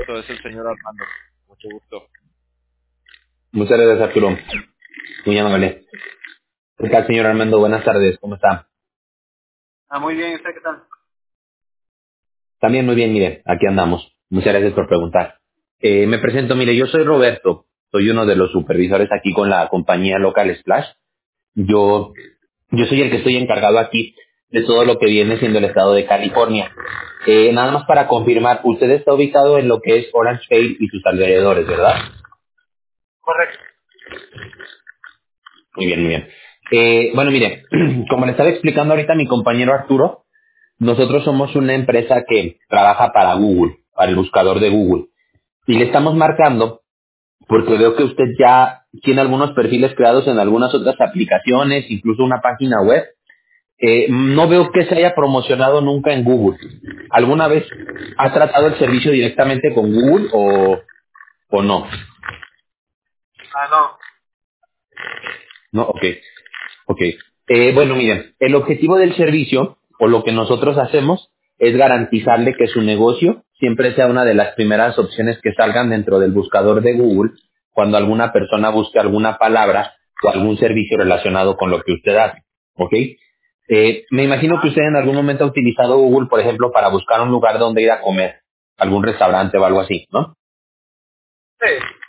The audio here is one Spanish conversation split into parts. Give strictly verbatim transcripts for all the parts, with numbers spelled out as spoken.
Roberto, es el señor Armando. Mucho gusto. Muchas gracias, Arturo. Muy amable. ¿Qué tal, señor Armando? Buenas tardes. ¿Cómo está? Ah, muy bien. ¿Usted qué tal? También muy bien, mire. Aquí andamos. Muchas gracias por preguntar. Eh, me presento, mire, yo soy Roberto. Soy uno de los supervisores aquí con la compañía Local Splash. Yo, yo soy el que estoy encargado aquí de todo lo que viene siendo el estado de California. Eh, nada más para confirmar, usted está ubicado en lo que es Orange Vale y sus alrededores, ¿verdad? Correcto. Muy bien, muy bien. Eh, bueno, mire, como le estaba explicando ahorita mi compañero Arturo, nosotros somos una empresa que trabaja para Google, para el buscador de Google. Y le estamos marcando porque veo que usted ya tiene algunos perfiles creados en algunas otras aplicaciones, incluso una página web. Eh, no veo que se haya promocionado nunca en Google. ¿Alguna vez ha tratado el servicio directamente con Google o, o no? Ah, no. No, ok. Ok. Eh, bueno, miren, el objetivo del servicio, o lo que nosotros hacemos, es garantizarle que su negocio siempre sea una de las primeras opciones que salgan dentro del buscador de Google cuando alguna persona busque alguna palabra o algún servicio relacionado con lo que usted hace. ¿Ok? Eh, me imagino que usted en algún momento ha utilizado Google, por ejemplo, para buscar un lugar donde ir a comer, algún restaurante o algo así, ¿no? Sí.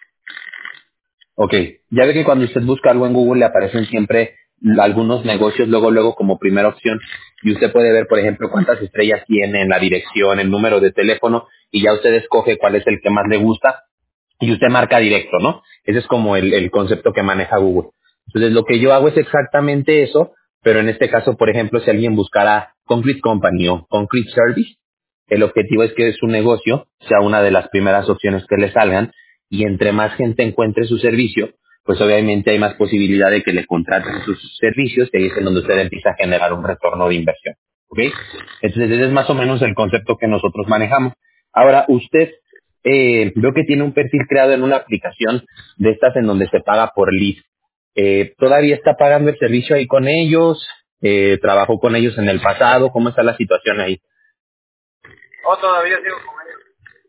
Ok, ya ve que cuando usted busca algo en Google le aparecen siempre algunos negocios luego, luego como primera opción y usted puede ver, por ejemplo, cuántas estrellas tienen, la dirección, el número de teléfono y ya usted escoge cuál es el que más le gusta y usted marca directo, ¿no? Ese es como el, el concepto que maneja Google. Entonces lo que yo hago es exactamente eso, pero en este caso, por ejemplo, si alguien buscara Concrete Company o Concrete Service, el objetivo es que su negocio sea una de las primeras opciones que le salgan y entre más gente encuentre su servicio, pues obviamente hay más posibilidad de que le contraten sus servicios y ahí es en donde usted empieza a generar un retorno de inversión. ¿Ok? Entonces ese es más o menos el concepto que nosotros manejamos. Ahora, usted eh, veo que tiene un perfil creado en una aplicación de estas en donde se paga por lead. Eh, ¿Todavía está pagando el servicio ahí con ellos? Eh, ¿Trabajó con ellos en el pasado? ¿Cómo está la situación ahí? O todavía sigo con ellos.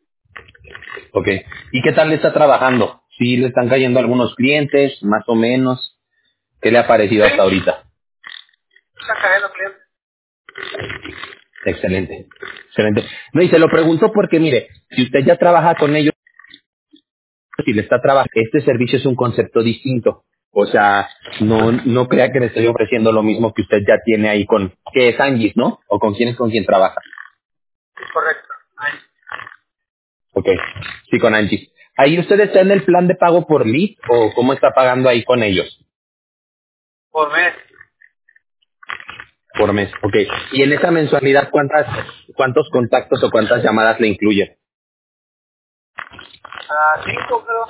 Ok. ¿Y qué tal le está trabajando? ¿Sí le están cayendo algunos clientes, más o menos? ¿Qué le ha parecido hasta Sí. ahorita? Están cayendo clientes. Excelente. Excelente. No, y se lo pregunto porque, mire, si usted ya trabaja con ellos, si le está trabajando, este servicio es un concepto distinto. O sea, no, no crea que le estoy ofreciendo lo mismo que usted ya tiene ahí con, que es Angie's, ¿no? O con quién es con quien trabaja. Correcto. Ahí. Ok. Sí, con Angie's. ¿Ahí usted está en el plan de pago por lead o cómo está pagando ahí con ellos? Por mes. Por mes, ok. Y en esa mensualidad, ¿cuántas, cuántos contactos o cuántas llamadas le incluye? Ah, cinco, creo.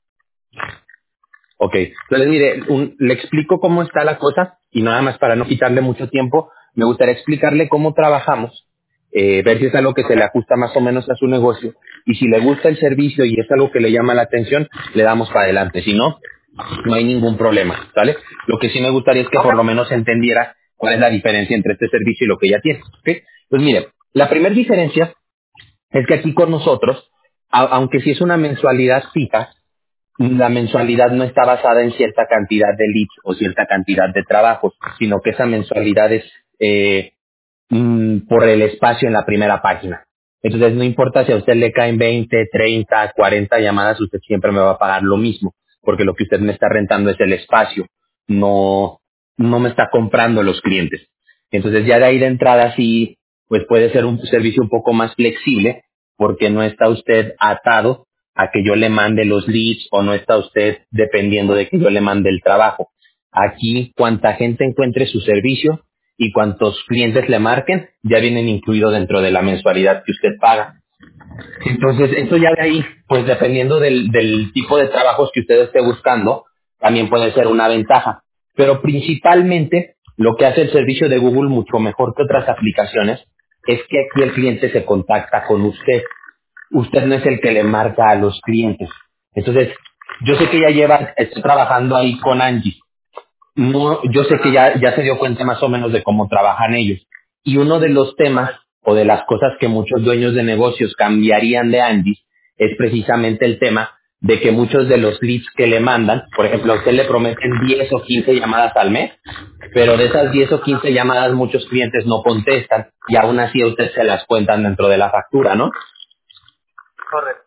Ok. Entonces, mire, un- le explico cómo está la cosa y nada más para no quitarle mucho tiempo, me gustaría explicarle cómo trabajamos, eh, ver si es algo que se Ok. le ajusta más o menos a su negocio y si le gusta el servicio y es algo que le llama la atención, le damos para adelante. Si no, no hay ningún problema, ¿sale? Lo que sí me gustaría es que Ok. por lo menos entendiera cuál es la diferencia entre este servicio y lo que ya tiene, ¿ok? Pues mire, la primera diferencia es que aquí con nosotros, a- aunque sí es una mensualidad fija, la mensualidad no está basada en cierta cantidad de leads o cierta cantidad de trabajos, sino que esa mensualidad es eh, mm, por el espacio en la primera página. Entonces no importa si a usted le caen veinte, treinta, cuarenta llamadas, usted siempre me va a pagar lo mismo, porque lo que usted me está rentando es el espacio, no, no me está comprando los clientes. Entonces ya de ahí de entrada sí, pues puede ser un servicio un poco más flexible, porque no está usted atado a que yo le mande los leads o no está usted dependiendo de que yo le mande el trabajo. Aquí, cuanta gente encuentre su servicio, y cuantos clientes le marquen ya vienen incluidos dentro de la mensualidad que usted paga. Entonces, esto ya de ahí, pues dependiendo del, del tipo de trabajos que usted esté buscando, también puede ser una ventaja. Pero principalmente, lo que hace el servicio de Google mucho mejor que otras aplicaciones es que aquí el cliente se contacta con usted. Usted no es el que le marca a los clientes. Entonces, yo sé que ya lleva, está trabajando ahí con Angie. No, yo sé que Ajá. ya, ya se dio cuenta más o menos de cómo trabajan ellos. Y uno de los temas Correcto. o de las cosas que muchos dueños de negocios cambiarían de Andy es precisamente el tema de que muchos de los leads que le mandan, por ejemplo, a usted le prometen diez o quince llamadas al mes, pero de esas diez o quince llamadas muchos clientes no contestan y aún así a usted se las cuentan dentro de la factura, ¿no? Correcto.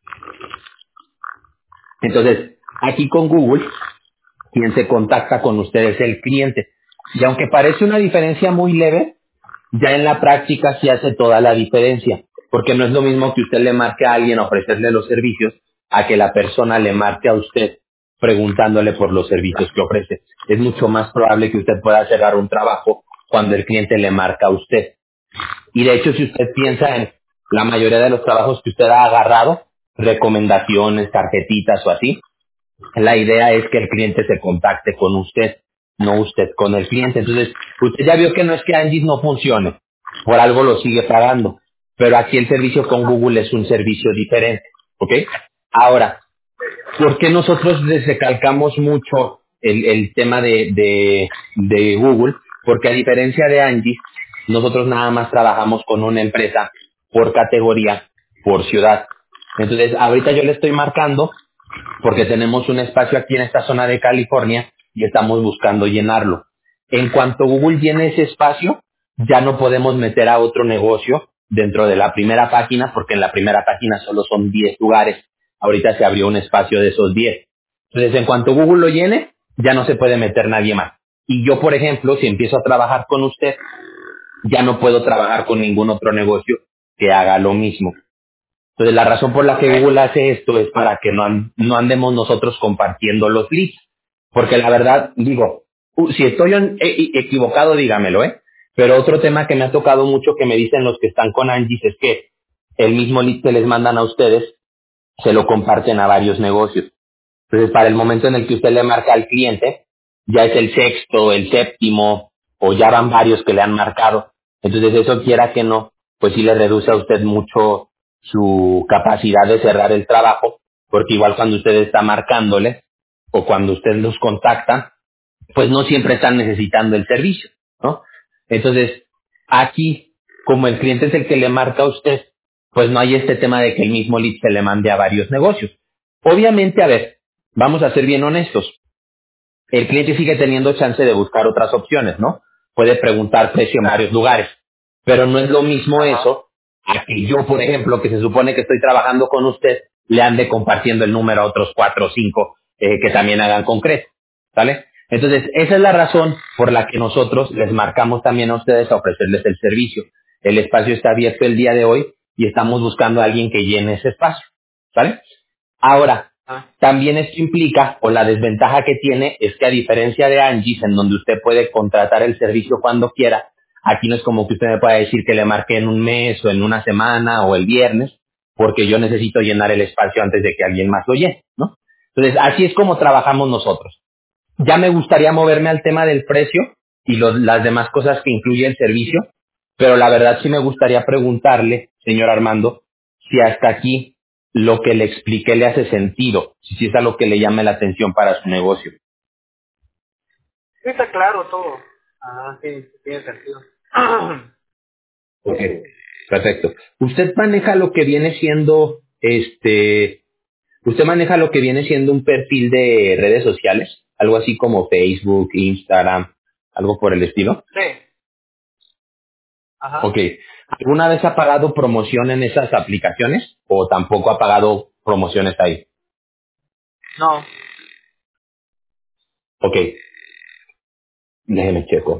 Entonces, aquí con Google, quien se contacta con usted es el cliente. Y aunque parece una diferencia muy leve, ya en la práctica sí hace toda la diferencia, porque no es lo mismo que usted le marque a alguien a ofrecerle los servicios a que la persona le marque a usted preguntándole por los servicios que ofrece. Es mucho más probable que usted pueda cerrar un trabajo cuando el cliente le marca a usted. Y de hecho, si usted piensa en la mayoría de los trabajos que usted ha agarrado, recomendaciones, tarjetitas o así, la idea es que el cliente se contacte con usted, no usted con el cliente. Entonces, usted ya vio que no es que Angie no funcione, por algo lo sigue pagando, pero aquí el servicio con Google es un servicio diferente, ¿ok? Ahora, ¿por qué nosotros les recalcamos mucho el, el tema de, de, de Google? Porque a diferencia de Angie, nosotros nada más trabajamos con una empresa por categoría, por ciudad. Entonces, ahorita yo le estoy marcando porque tenemos un espacio aquí en esta zona de California y estamos buscando llenarlo. En cuanto Google llene ese espacio, ya no podemos meter a otro negocio dentro de la primera página, porque en la primera página solo son diez lugares. Ahorita se abrió un espacio de esos diez. Entonces, en cuanto Google lo llene, ya no se puede meter nadie más. Y yo, por ejemplo, si empiezo a trabajar con usted, ya no puedo trabajar con ningún otro negocio que haga lo mismo. Entonces, la razón por la que Google hace esto es para que no, an- no andemos nosotros compartiendo los leads. Porque la verdad, digo, uh, si estoy en- e- e- equivocado, dígamelo, ¿eh? Pero otro tema que me ha tocado mucho que me dicen los que están con Angie es que el mismo lead que les mandan a ustedes se lo comparten a varios negocios. Entonces, para el momento en el que usted le marca al cliente, ya es el sexto, el séptimo, o ya van varios que le han marcado. Entonces, eso quiera que no, pues sí le reduce a usted mucho su capacidad de cerrar el trabajo, porque igual cuando usted está marcándole, o cuando usted los contacta, pues no siempre están necesitando el servicio, ¿no? Entonces, aquí, como el cliente es el que le marca a usted, pues no hay este tema de que el mismo lead se le mande a varios negocios. Obviamente, a ver, vamos a ser bien honestos, el cliente sigue teniendo chance de buscar otras opciones, ¿no? Puede preguntar precio en varios lugares, pero no es lo mismo Ajá. eso a que yo, por ejemplo, que se supone que estoy trabajando con usted, le ande compartiendo el número a otros cuatro o cinco eh, que también hagan concreto, ¿sale? Entonces, esa es la razón por la que nosotros les marcamos también a ustedes a ofrecerles el servicio. El espacio está abierto el día de hoy y estamos buscando a alguien que llene ese espacio, ¿sale? Ahora, Ah, también esto implica, o la desventaja que tiene, es que a diferencia de Angie, en donde usted puede contratar el servicio cuando quiera, aquí no es como que usted me pueda decir que le marque en un mes o en una semana o el viernes, porque yo necesito llenar el espacio antes de que alguien más lo llene, ¿no? Entonces, así es como trabajamos nosotros. Ya me gustaría moverme al tema del precio y los- las demás cosas que incluye el servicio, pero la verdad sí me gustaría preguntarle, señor Armando, si hasta aquí lo que le expliqué le hace sentido, si sí es algo que le llame la atención para su negocio. sí, está claro todo. Ah, sí, sí, tiene sentido. Ok, perfecto. Usted maneja lo que viene siendo, este, usted maneja lo que viene siendo un perfil de redes sociales, algo así como Facebook, Instagram, algo por el estilo. Sí. Ajá. Ok. ¿Alguna vez ha pagado promoción en esas aplicaciones o tampoco ha pagado promociones ahí? No. Ok, déjeme checo.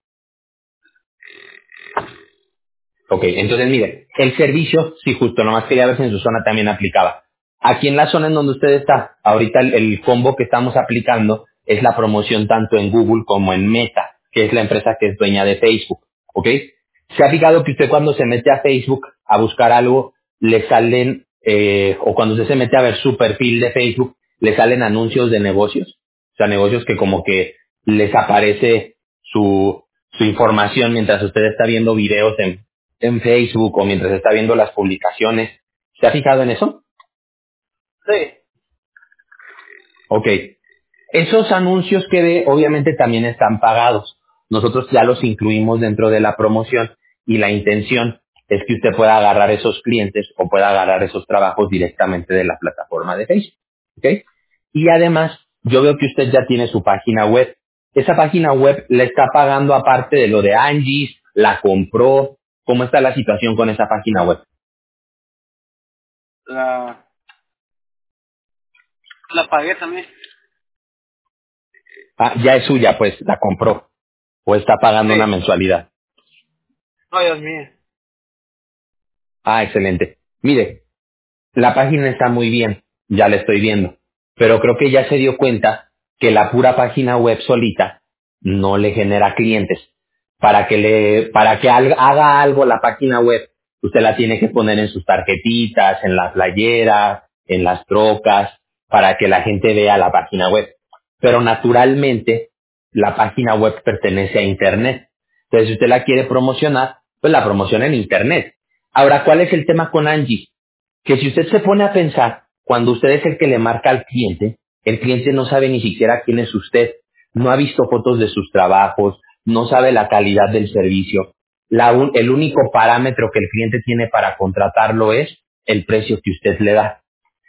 Ok, entonces mire, el servicio, sí, justo, nomás quería ver si en su zona también aplicaba. Aquí en la zona en donde usted está, ahorita el, el combo que estamos aplicando es la promoción tanto en Google como en Meta, que es la empresa que es dueña de Facebook, ¿ok? ¿Se ha fijado que usted cuando se mete a Facebook a buscar algo, le salen, eh, o cuando usted se mete a ver su perfil de Facebook, le salen anuncios de negocios? O sea, negocios que como que les aparece su, su información mientras usted está viendo videos en, en Facebook o mientras está viendo las publicaciones. ¿Se ha fijado en eso? Sí. Ok. Esos anuncios que ve obviamente también están pagados. Nosotros ya los incluimos dentro de la promoción y la intención es que usted pueda agarrar esos clientes o pueda agarrar esos trabajos directamente de la plataforma de Facebook. ¿Ok? Y además, yo veo que usted ya tiene su página web. Esa página web le está pagando aparte de lo de Angie, la compró. ¿Cómo está la situación con esa página web? La, la pagué también. Ah, ya es suya, pues la compró. O está pagando una Sí. mensualidad. No, Dios mío. Ah, excelente. Mire, la página está muy bien, ya la estoy viendo, pero creo que ya se dio cuenta que la pura página web solita no le genera clientes. Para que le, para que al- haga algo la página web, usted la tiene que poner en sus tarjetitas, en la playera, en las trocas, para que la gente vea la página web. Pero naturalmente, la página web pertenece a Internet. Entonces, si usted la quiere promocionar, pues la promociona en Internet. Ahora, ¿cuál es el tema con Angie? Que si usted se pone a pensar, cuando usted es el que le marca al cliente, el cliente no sabe ni siquiera quién es usted, no ha visto fotos de sus trabajos, no sabe la calidad del servicio. La un- el único parámetro que el cliente tiene para contratarlo es el precio que usted le da.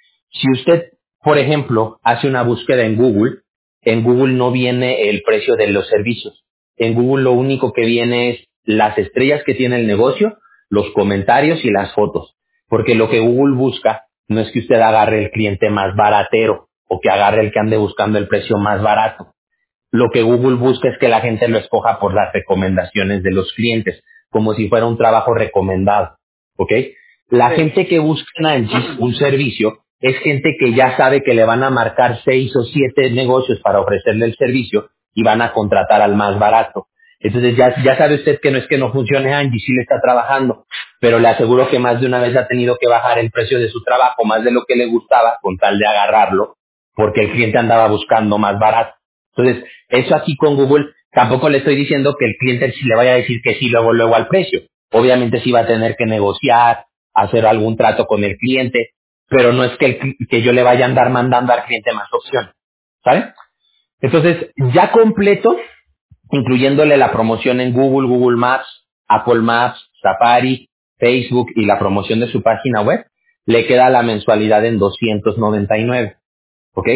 Si usted, por ejemplo, hace una búsqueda en Google, en Google no viene el precio de los servicios. En Google lo único que viene es las estrellas que tiene el negocio, los comentarios y las fotos. Porque lo que Google busca no es que usted agarre el cliente más baratero o que agarre el que ande buscando el precio más barato. Lo que Google busca es que la gente lo escoja por las recomendaciones de los clientes, como si fuera un trabajo recomendado. ¿Ok? La Sí. gente que busca en Angie un servicio es gente que ya sabe que le van a marcar seis o siete negocios para ofrecerle el servicio y van a contratar al más barato. Entonces ya, ya sabe usted que no es que no funcione Angie, sí le está trabajando, pero le aseguro que más de una vez ha tenido que bajar el precio de su trabajo, más de lo que le gustaba, con tal de agarrarlo, porque el cliente andaba buscando más barato. Entonces, eso aquí con Google, tampoco le estoy diciendo que el cliente sí le vaya a decir que sí luego, luego al precio. Obviamente sí va a tener que negociar, hacer algún trato con el cliente, pero no es que, el cli- que yo le vaya a andar mandando al cliente más opciones, ¿sabe? Entonces, ya completo, incluyéndole la promoción en Google, Google Maps, Apple Maps, Safari, Facebook y la promoción de su página web, le queda la mensualidad en doscientos noventa y nueve, ¿ok?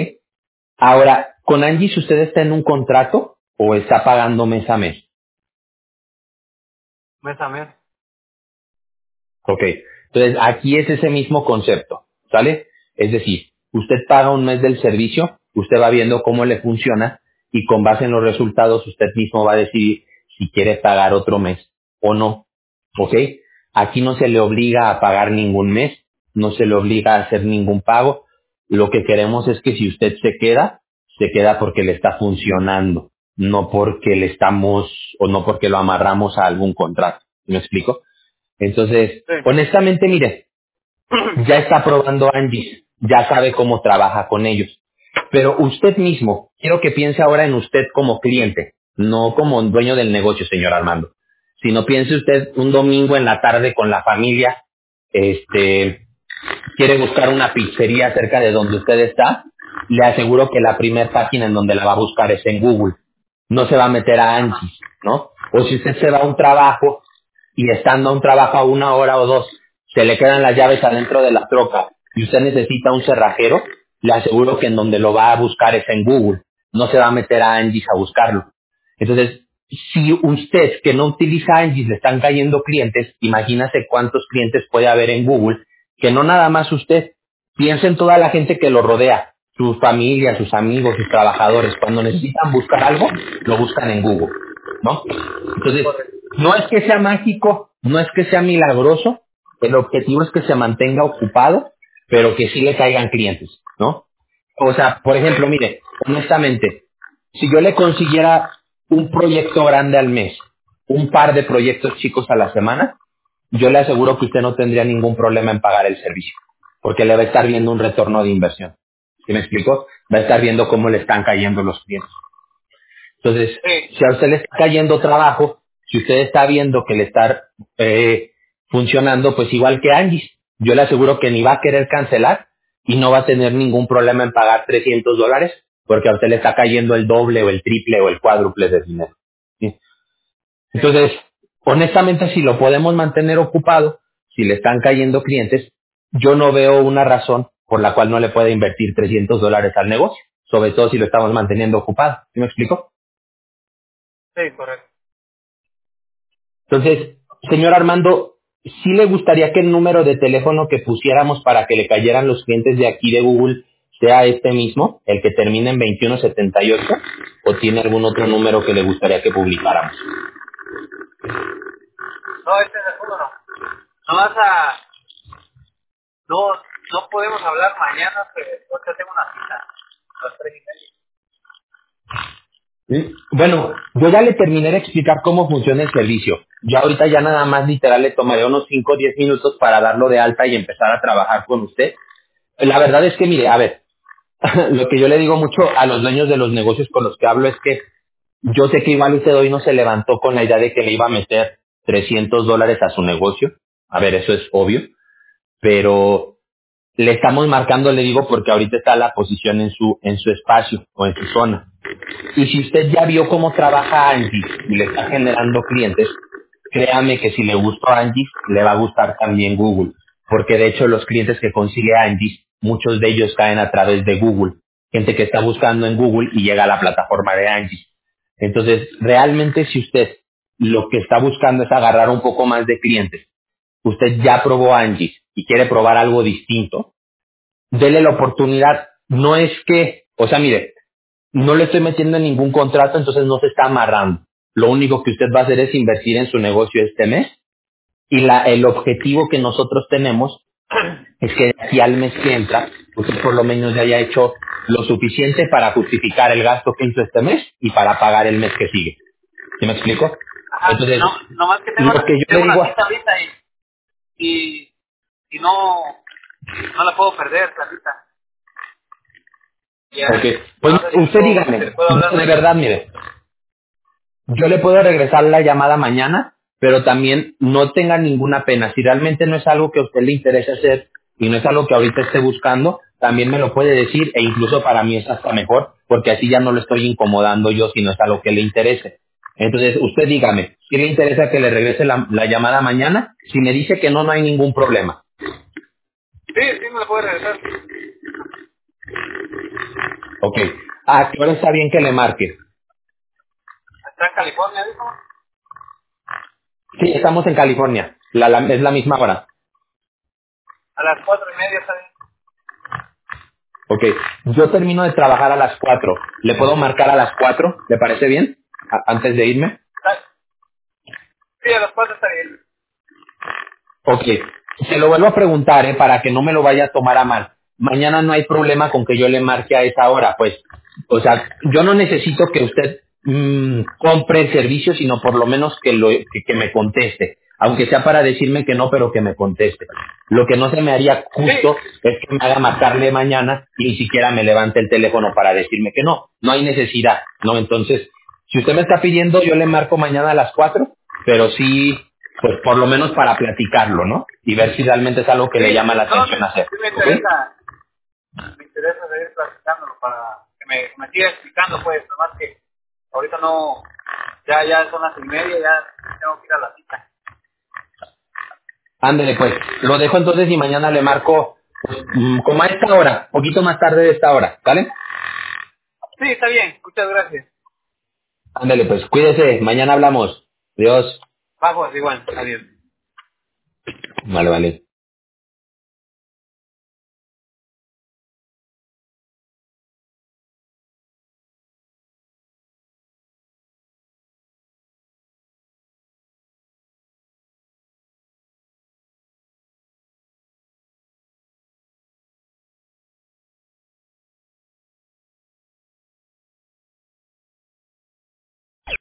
Ahora, ¿con Angie usted está en un contrato o está pagando mes a mes? Mes a mes. Ok. Entonces, aquí es ese mismo concepto, ¿sale? Es decir, usted paga un mes del servicio, usted va viendo cómo le funciona y con base en los resultados usted mismo va a decidir si quiere pagar otro mes o no, ¿ok? Aquí no se le obliga a pagar ningún mes, no se le obliga a hacer ningún pago. Lo que queremos es que si usted se queda, se queda porque le está funcionando, no porque le estamos o no porque lo amarramos a algún contrato. ¿Me explico? Entonces, Sí. honestamente, mire, ya está probando Angie, ya sabe cómo trabaja con ellos. Pero usted mismo, quiero que piense ahora en usted como cliente, no como dueño del negocio, señor Armando, sino piense usted un domingo en la tarde con la familia, este, quiere buscar una pizzería cerca de donde usted está, le aseguro que la primera página en donde la va a buscar es en Google. No se va a meter a Ajá. Angie, ¿no? O si usted se va a un trabajo y estando a un trabajo a una hora o dos, se le quedan las llaves adentro de la troca y usted necesita un cerrajero, le aseguro que en donde lo va a buscar es en Google. No se va a meter a Angie a buscarlo. Entonces, si usted que no utiliza Angie le están cayendo clientes, imagínese cuántos clientes puede haber en Google, que no nada más usted, piensa en toda la gente que lo rodea, sus familias, sus amigos, sus trabajadores, cuando necesitan buscar algo, lo buscan en Google, ¿no? Entonces, Correcto. no es que sea mágico, no es que sea milagroso, el objetivo es que se mantenga ocupado, pero que sí le caigan clientes, ¿no? O sea, por ejemplo, mire, honestamente, si yo le consiguiera un proyecto grande al mes, un par de proyectos chicos a la semana, yo le aseguro que usted no tendría ningún problema en pagar el servicio, porque le va a estar viendo un retorno de inversión. ¿Sí me explico? Va a estar viendo cómo le están cayendo los clientes. Entonces, Sí. si a usted le está cayendo trabajo, si usted está viendo que le está eh, funcionando, pues igual que Angie, yo le aseguro que ni va a querer cancelar y no va a tener ningún problema en pagar trescientos dólares, porque a usted le está cayendo el doble o el triple o el cuádruple de dinero. ¿Sí? Sí. Entonces, honestamente, si lo podemos mantener ocupado, si le están cayendo clientes, yo no veo una razón por la cual no le pueda invertir trescientos dólares al negocio, sobre todo si lo estamos manteniendo ocupado. ¿Sí me explico? Sí, correcto. Entonces, señor Armando, ¿sí le gustaría que el número de teléfono que pusiéramos para que le cayeran los clientes de aquí de Google sea este mismo, el que termina en veintiuno setenta y ocho, o tiene algún otro número que le gustaría que publicáramos? No, este es el número. No vas a... No, no podemos hablar mañana, pero ahorita tengo una cita a las tres y media. ¿Sí? Bueno, yo ya le terminé de explicar cómo funciona el servicio. Yo ahorita ya nada más literal le tomaré unos cinco o diez minutos para darlo de alta y empezar a trabajar con usted. La verdad es que, mire, a ver, lo que yo le digo mucho a los dueños de los negocios con los que hablo es que yo sé que igual usted hoy no se levantó con la idea de que le iba a meter trescientos dólares a su negocio. A ver, eso es obvio, pero le estamos marcando, le digo, porque ahorita está la posición en su, en su espacio o en su zona. Y si usted ya vio cómo trabaja Angie y le está generando clientes, créame que si le gustó Angie, le va a gustar también Google. Porque de hecho los clientes que consigue Angie, muchos de ellos caen a través de Google. Gente que está buscando en Google y llega a la plataforma de Angie. Entonces, realmente si usted lo que está buscando es agarrar un poco más de clientes, usted ya probó Angie y quiere probar algo distinto, dele la oportunidad. No es que, o sea, mire, no le estoy metiendo en ningún contrato, entonces no se está amarrando. Lo único que usted va a hacer es invertir en su negocio este mes y la, el objetivo que nosotros tenemos es que de aquí al mes que entra, usted por lo menos ya haya hecho lo suficiente para justificar el gasto que hizo este mes y para pagar el mes que sigue. ¿Sí me explico? Ajá, Entonces, no, nomás que tengo, lo una- que yo le tengo una digo, cita ahorita y, y, y no, no la puedo perder, la cita. Ya, porque, pues no sé si le usted puedo, si le dígame, puedo hablar de mañana. verdad, mire, yo le puedo regresar la llamada mañana, pero también no tenga ninguna pena. Si realmente no es algo que a usted le interese hacer y no es algo que ahorita esté buscando, también me lo puede decir e incluso para mí es hasta mejor, porque así ya no lo estoy incomodando yo si no es algo que le interese. Entonces, usted dígame, si le interesa que le regrese la, la llamada mañana, si me dice que no, no hay ningún problema. Sí, sí me la puede regresar. Ok. ¿A qué hora está bien que le marque? Está en California, dijo. Sí, estamos en California. La, la- es la misma hora. A las cuatro y media está bien. Ok, yo termino de trabajar a las cuatro. ¿Le puedo marcar a las cuatro? ¿Le parece bien? A- antes de irme. Está- Sí, a las cuatro está bien. Ok, se lo vuelvo a preguntar, ¿eh? Para que no me lo vaya a tomar a mal. Mañana no hay problema con que yo le marque a esa hora, pues. O sea, yo no necesito que usted mm, compre el servicio, sino por lo menos que, lo, que, que me conteste. Aunque sea para decirme que no, pero que me conteste. Lo que no se me haría Sí, justo es que me haga marcarle mañana y ni siquiera me levante el teléfono para decirme que no. No hay necesidad, ¿no? Entonces, si usted me está pidiendo, yo le marco mañana a las cuatro, pero sí, pues por lo menos para platicarlo, ¿no? Y ver si realmente es algo que le sí, llama la no, atención hacer, sí me ¿ok? interesa, me interesa seguir platicándolo para que me, me siga explicando, pues, nomás que ahorita no, ya, ya son las y media, ya tengo que ir a la cita. Ándele, pues, lo dejo entonces y mañana le marco, pues, mm, como a esta hora, poquito más tarde de esta hora, ¿vale? Sí, está bien, muchas gracias. Ándele, pues, cuídese, mañana hablamos. Adiós. Bajo, igual, adiós. Vale, vale.